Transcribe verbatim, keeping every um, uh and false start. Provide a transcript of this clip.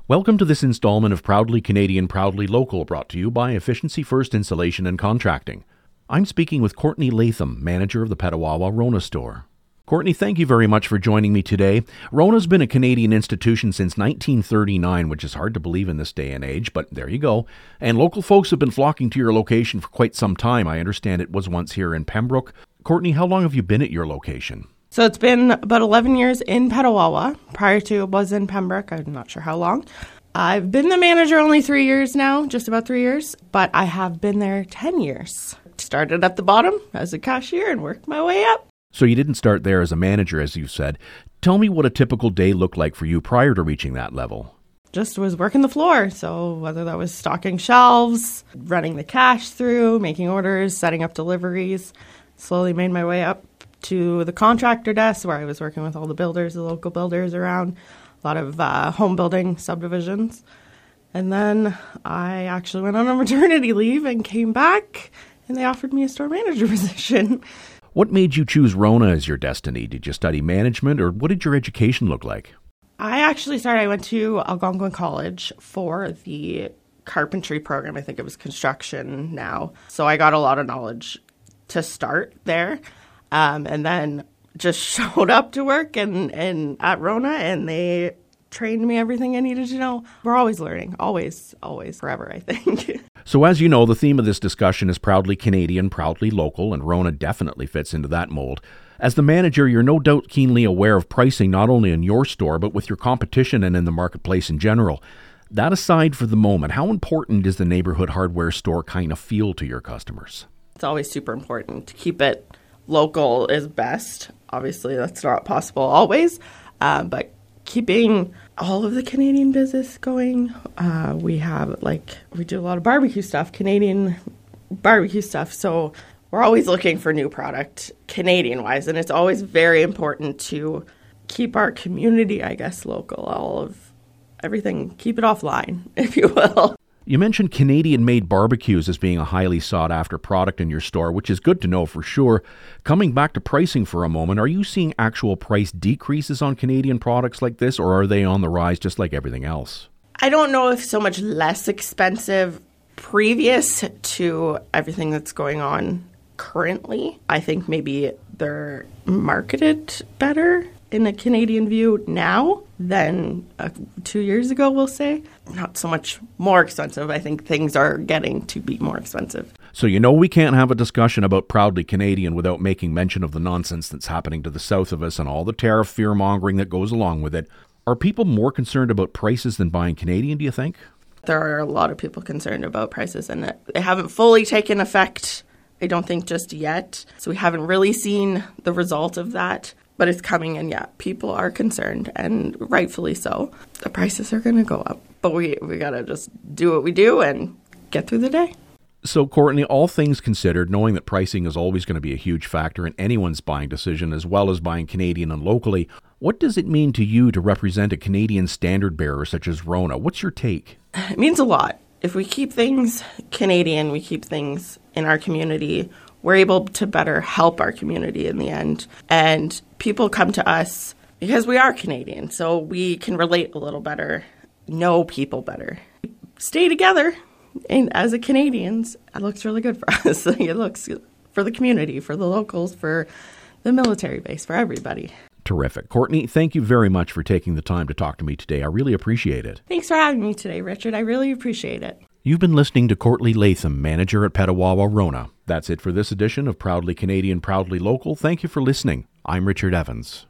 Welcome to this installment of Proudly Canadian, Proudly Local, brought to you by Efficiency First Insulation and Contracting. I'm speaking with Courtney Latham, manager of the Petawawa Rona store. Courtney, thank you very much for joining me today. Rona's been a Canadian institution since nineteen thirty-nine, which is hard to believe in this day and age, but there you go. And local folks have been flocking to your location for quite some time. I understand it was once here in Pembroke. Courtney, how long have you been at your location? So it's been about eleven years in Petawawa. Prior to it was in Pembroke. I'm not sure how long. I've been the manager only three years now, just about three years, but I have been there ten years. Started at the bottom as a cashier and worked my way up. So you didn't start there as a manager, as you said. Tell me what a typical day looked like for you prior to reaching that level. Just was working the floor. So whether that was stocking shelves, running the cash through, making orders, setting up deliveries, slowly made my way up to the contractor desk where I was working with all the builders, the local builders around, a lot of uh, home building subdivisions. And then I actually went on a maternity leave and came back, and they offered me a store manager position. What made you choose Rona as your destiny? Did you study management, or what did your education look like? I actually started, I went to Algonquin College for the carpentry program. I think it was construction now. So I got a lot of knowledge to start there. Um, and then just showed up to work and, and at Rona, and they trained me everything I needed to know. We're always learning, always, always, forever, I think. So as you know, the theme of this discussion is proudly Canadian, proudly local, and Rona definitely fits into that mold. As the manager, you're no doubt keenly aware of pricing not only in your store, but with your competition and in the marketplace in general. That aside for the moment, how important is the neighborhood hardware store kind of feel to your customers? It's always super important to keep it local is best. Obviously, that's not possible always, uh, but keeping all of the Canadian business going. Uh, we have, like, we do a lot of barbecue stuff, Canadian barbecue stuff, so we're always looking for new product, Canadian-wise, and it's always very important to keep our community, I guess, local, all of everything, keep it offline, if you will. You mentioned Canadian-made barbecues as being a highly sought-after product in your store, which is good to know for sure. Coming back to pricing for a moment, are you seeing actual price decreases on Canadian products like this, or are they on the rise just like everything else? I don't know if so much less expensive previous to everything that's going on currently. I think maybe they're marketed better in a Canadian view now than uh, two years ago, we'll say. Not so much more expensive. I think things are getting to be more expensive. So you know we can't have a discussion about proudly Canadian without making mention of the nonsense that's happening to the south of us and all the tariff fear-mongering that goes along with it. Are people more concerned about prices than buying Canadian, do you think? There are a lot of people concerned about prices, and they haven't fully taken effect, I don't think, just yet. So we haven't really seen the result of that. But it's coming, and yeah, people are concerned, and rightfully so. The prices are going to go up, but we we got to just do what we do and get through the day. So, Courtney, all things considered, knowing that pricing is always going to be a huge factor in anyone's buying decision, as well as buying Canadian and locally, what does it mean to you to represent a Canadian standard bearer such as Rona? What's your take? It means a lot. If we keep things Canadian, we keep things in our community, we're able to better help our community in the end. And people come to us because we are Canadian, so we can relate a little better, know people better. Stay together, and as a Canadians, it looks really good for us. It looks for the community, for the locals, for the military base, for everybody. Terrific. Courtney, thank you very much for taking the time to talk to me today. I really appreciate it. Thanks for having me today, Richard. I really appreciate it. You've been listening to Courtney Latham, manager at Petawawa Rona. That's it for this edition of Proudly Canadian, Proudly Local. Thank you for listening. I'm Richard Evans.